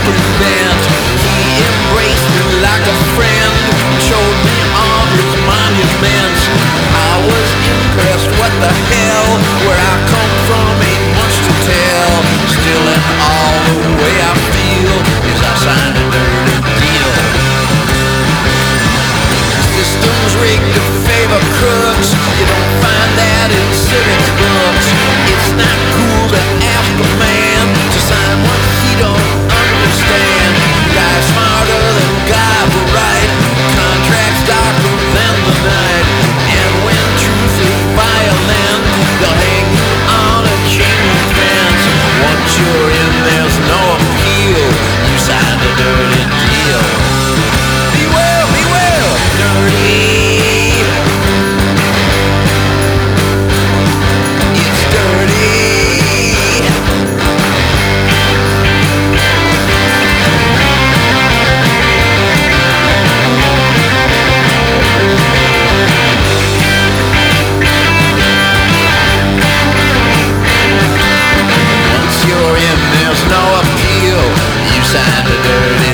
open bent. He embraced me like a friend, showed me all his monuments. I was impressed, what the hell? Where I come from ain't much to tell. Still in all the way I feel is I signed a dirty deal. Systems rigged to favor crooks. You don't find that in civics books. It's not cool to ask a man to sign what he don't understand. Guy smarter than guy but right. Contracts darker than the night. And when truth is violent, they'll hang you on a chain link fence. Once you're in, there's no appeal. You signed a dirty deal. Beware, beware, dirty. It's dirty. Once you're in, there's no appeal. You signed a dirty